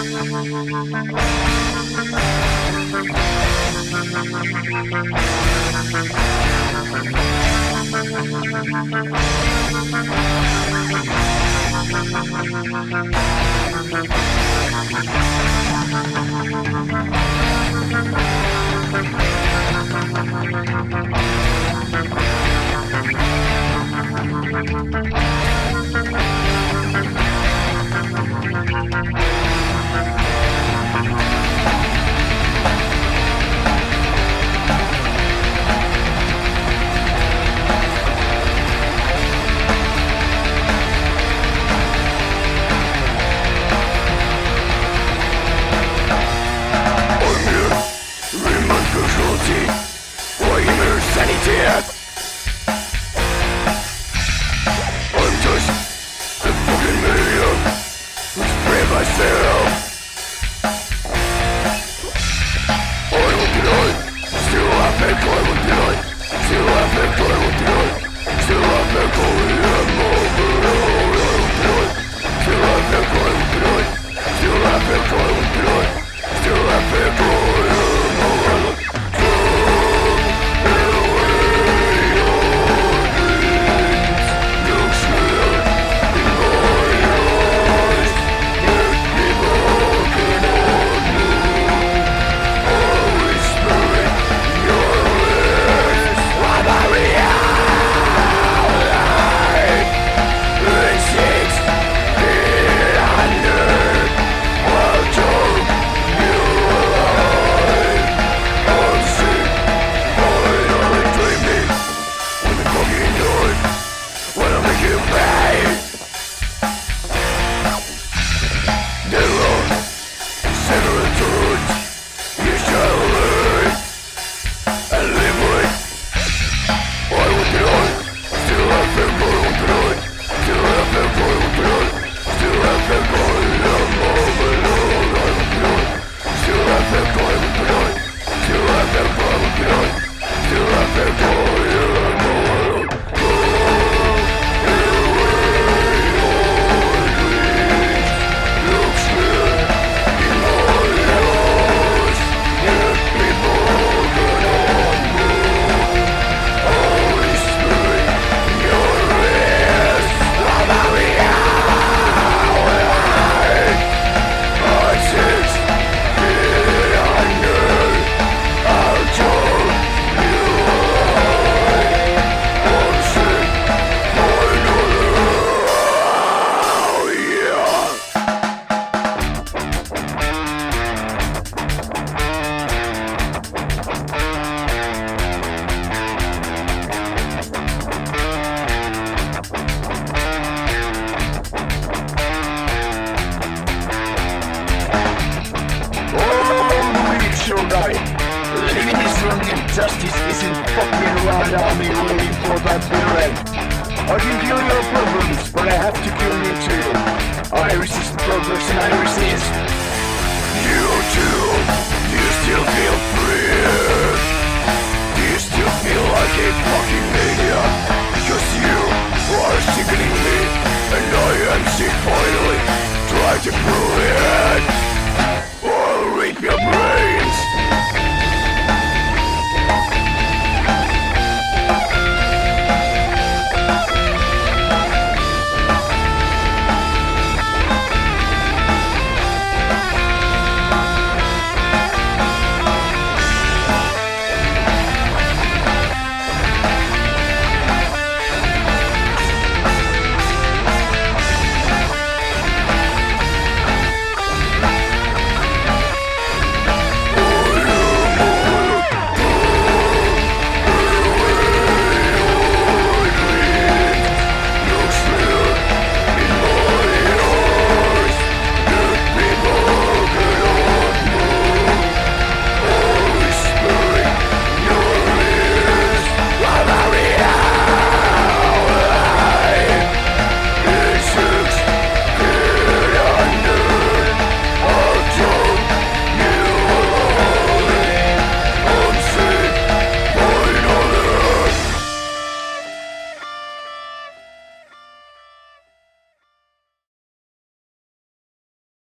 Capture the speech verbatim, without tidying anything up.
Justice isn't fucking around on me waiting for that villain. I can kill your problems, but I have to kill you too. I resist progress and I resist. You too. Do you still feel free? Do you still feel like a fucking maniac? Because you are sickening me, and I am sick finally. Try to prove it.